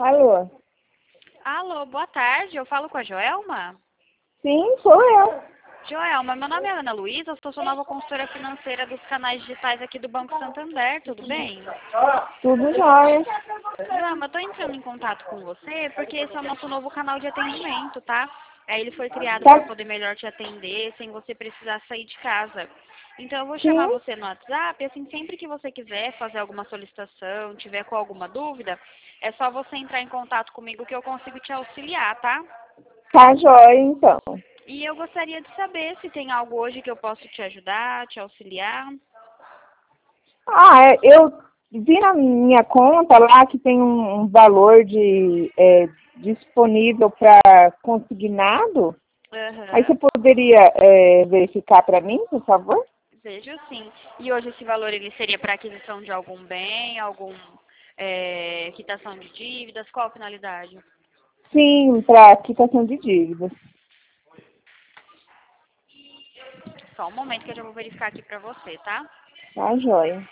Alô? Alô, boa tarde. Eu falo com a Joelma? Sim, sou eu. Joelma, meu nome é Ana Luísa, eu sou sua nova consultora financeira dos canais digitais aqui do Banco Santander, tudo bem? Tudo jóia. Joelma, eu tô entrando em contato com você porque esse é o nosso novo canal de atendimento, tá? Ele foi criado Tá? para poder melhor te atender sem você precisar sair de casa. Então eu vou chamar Sim, você no WhatsApp, assim, sempre que você quiser fazer alguma solicitação, tiver com alguma dúvida, é só você entrar em contato comigo que eu consigo te auxiliar, tá? tá jóia então. E eu gostaria de saber se tem algo hoje que eu posso te ajudar, te auxiliar. Eu vi na minha conta lá que tem um valor disponível para consignado. Aí você Aham, poderia verificar para mim, por favor? vejo sim. E hoje esse valor ele seria para aquisição de algum bem, quitação de dívidas, qual a finalidade? Sim, para quitação de dívidas. Só um momento que eu já vou verificar aqui para você, tá? Tá jóia.